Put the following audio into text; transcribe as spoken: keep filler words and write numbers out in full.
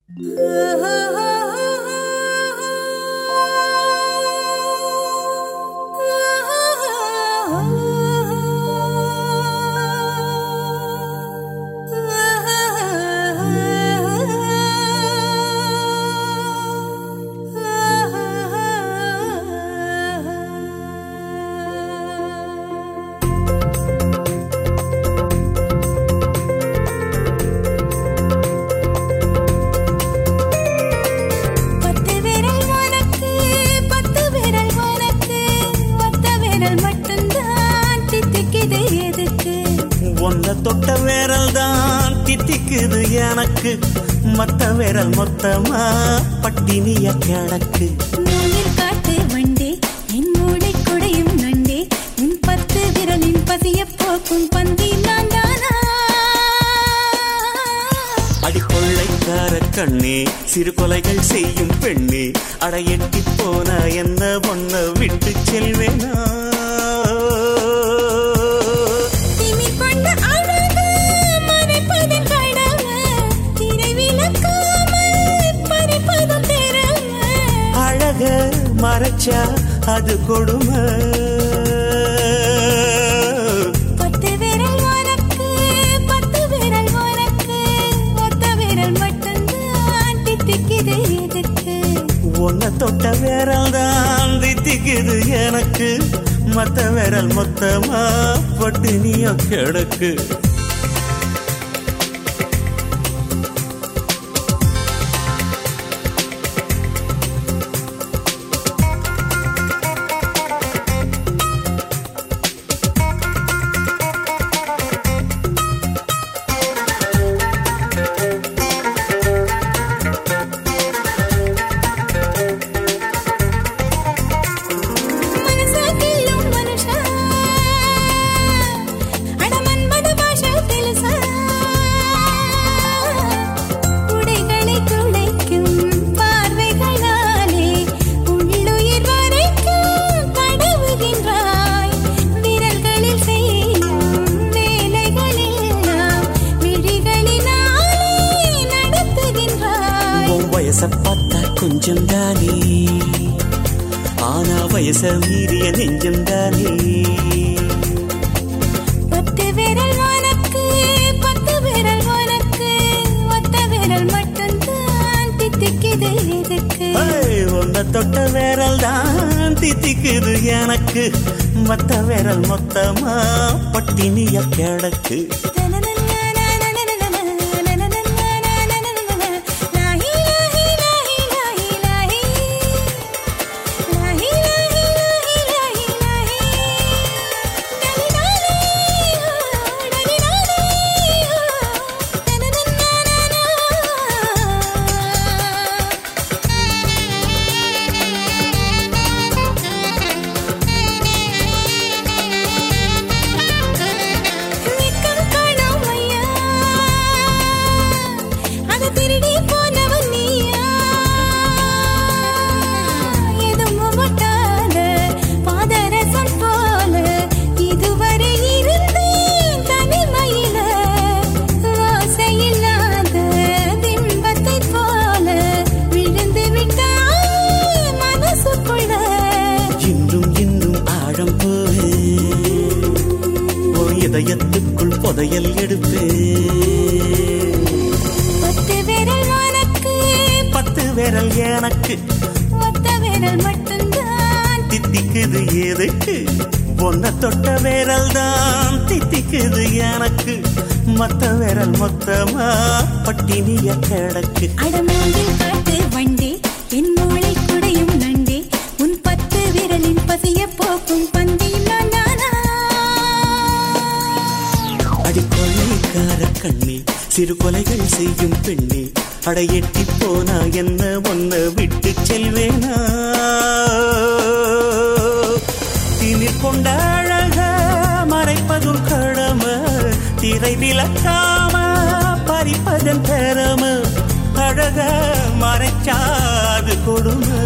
தொட்ட விரல் தான் தித்திக்குது எனக்கு, மத்த விரல் மொத்தமா பட்டினிய கிடக்கு. காட்டு வண்டே என் மூளை குடையும் நண்டே, உன் பத்து விரலின் பசிய போக்கும் பந்தி நான் தானா? அடிக்கொள்ளைக்கார கண்ணே, சிறு கொலைகள் செய்யும் பெண்ணே, அடையெட்டி போன என்ன ஒன்ன விட்டு செல்வேனா? மறைச்சா அது கொடுமை. பத்து விரல் உனக்கு, பத்து விரல் உனக்கு, ஒத்த விரல் மட்டும்தான் தித்திக்குது எதுக்கு? உன்னை தொட்ட விரல் தான் தித்திக்குது எனக்கு, மத்த விரல் மொத்தமா பட்டினிய கிடக்கு. பார்த்தா கொஞ்சம் தானே, ஆனா வயச மீறிய நெஞ்சம் தானே. பத்து விரல் உனக்கு, பத்து விரல் உனக்கு, ஒத்த விரல் மட்டும்தான் தித்திக்குது எதுக்கு? உன்னை தொட்ட விரல் தான் தித்திக்குது எனக்கு, மத்த விரல் மொத்தமா பட்டினிய கிடக்கு. இதயத்துக்குள் புதையல் எடுப்பே. பத்து விரல் உனக்கு, பத்து விரல் எனக்கு, ஒத்த விரல் மட்டும்தான் தித்திக்குது எதுக்கு? உன்னை தொட்ட விரல் தான் தித்திக்குது எனக்கு, மத்த விரல் மொத்தமா பட்டினிய கிடக்கு. அடமூங்கில் காட்டு வண்டே என் மூளை குடையும் நண்டே, உன் பத்து விரலின் பசிய போக்கும் பந்தி நான் தானா? அடிக்கொள்ளைக்கார கண்ணே, சிறு கொலைகள் செய்யும் பெண்ணே, அடையெட்டி போனா என்ன ஒன்ன விட்டு செல்வேனா? திணிர் கொண்ட அழக மறைப்பதும் கடமை, திரை விளக்காம பறிப்பதன் திறமை. அழக மறைச்சாது கொடுமை.